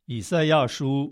以赛亚书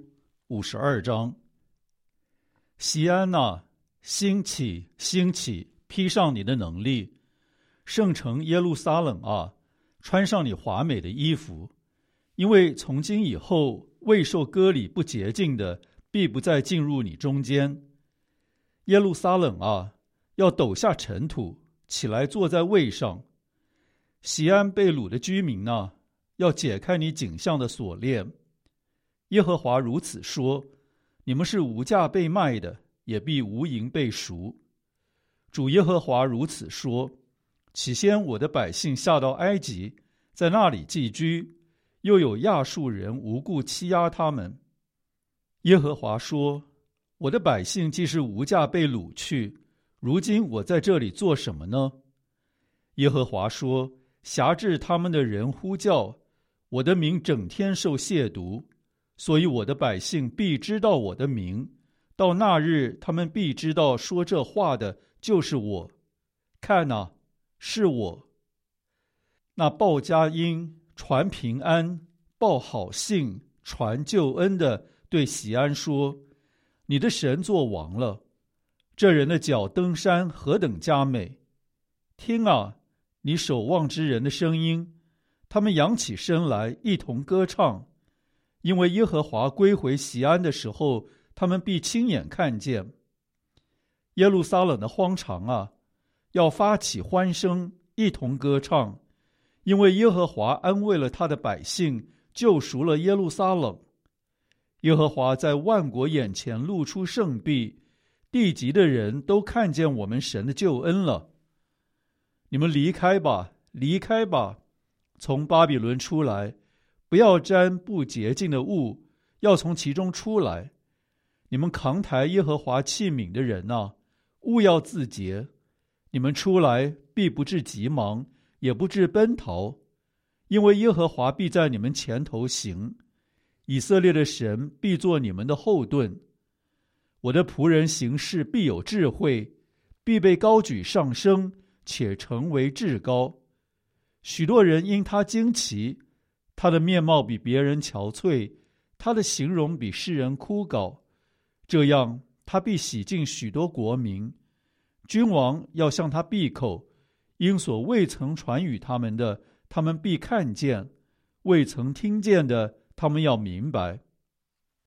52章。锡安哪，兴起，兴起，披上你的能力；圣城耶路撒冷啊，穿上你华美的衣服。因为从今以后，未受割礼不洁净的，必不再进入你中间。耶路撒冷啊，要抖下尘土，起来坐在位上。锡安被掳的居民啊，要解开你颈项的锁链。耶和华如此说：你们是无价被卖的，也必无银被赎。主耶和华如此说：起先我的百姓下到埃及，在那里寄居，又有亚述人无故欺压他们。耶和华说：我的百姓既是无价被掳去，如今我在这里做什么呢？耶和华说：辖制他们的人呼叫，我的名整天受亵渎，所以我的百姓必知道我的名，到那日他们必知道说这话的就是我。看哪，是我。那报佳音、传平安、报好信、传救恩的对锡安说：你的神作王了。这人的脚登山何等佳美！听啊，你守望之人的声音，他们扬起身来，一同歌唱。因为耶和华归回锡安的时候，他们必亲眼看见。耶路撒冷的荒场啊，要发起欢声，一同歌唱，因为耶和华安慰了他的百姓，救赎了耶路撒冷。耶和华在万国眼前露出圣臂，地极的人都看见我们神的救恩了。你们离开吧，离开吧，从巴比伦出来，不要沾不洁净的物，要从其中出来。你们扛抬耶和华器皿的人啊，务要自洁。你们出来，必不致急忙，也不致奔逃，因为耶和华必在你们前头行，以色列的神必作你们的后盾。我的仆人行事必有智慧，必被高举上升，且成为至高。许多人因他惊奇，他的面貌比别人憔悴，他的形容比世人枯槁。这样，他必洗净许多国民。君王要向他闭口，因所未曾传与他们的，他们必看见；未曾听见的，他们要明白。